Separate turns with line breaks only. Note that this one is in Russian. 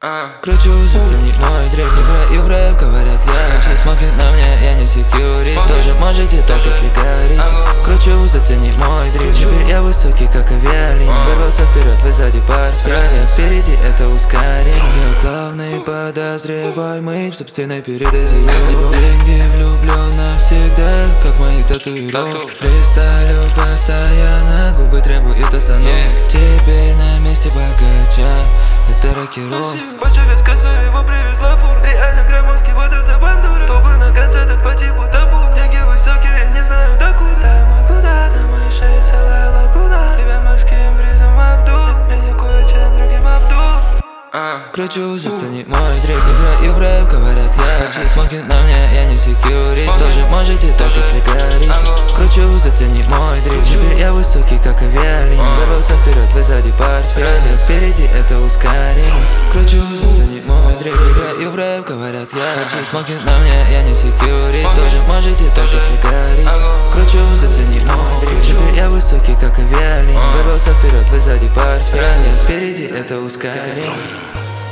Кручу, зацени мой дрейф, не краю рэп, говорят я чист. Смокинг на мне, я не секьюрит. Тоже можете так, если горите. Кручу, зацени мой дрейф. Теперь я высокий, как авиалиния. Вырвался вперед, вы сзади портфеля. Впереди это ускорение. Я главный подозреваемый в собственной передозе. Деньги влюблен навсегда, как мои татуировки. Фристайлю постоянно, губы требуют остановок. Теперь на месте богача, это рокировка.
Большевицкая его привезла фур. Реально громоздкий, вот это бандура. Тобы на концертах по типу табу. Деньги высокие, не знаю докуда. Да могу дать, на моей шее целая лагуна. Тебя морским бризом обдул, меня кое-чем другим обдул.
Кручу, зацени мой дрейф, не краю рэп, говорят я чист. Смокинг на мне, я не секьюрит. Тоже можете так, если горите. Кручу, зацени мой дрейф. Теперь я высокий, как авиалиния. Вырвался вперед, вы сзади портфеля. Впереди это ускорение. Кручу, зацени мой дрейф, не краю рэп, говорят я чист. Смокинг на мне, я не секьюрит. Тоже можете так, если горите. Кручу, зацени мой дрейф. Теперь я высокий, как авиалиния. Вырвался вперед, вы сзади портфеля. Впереди это ускорение.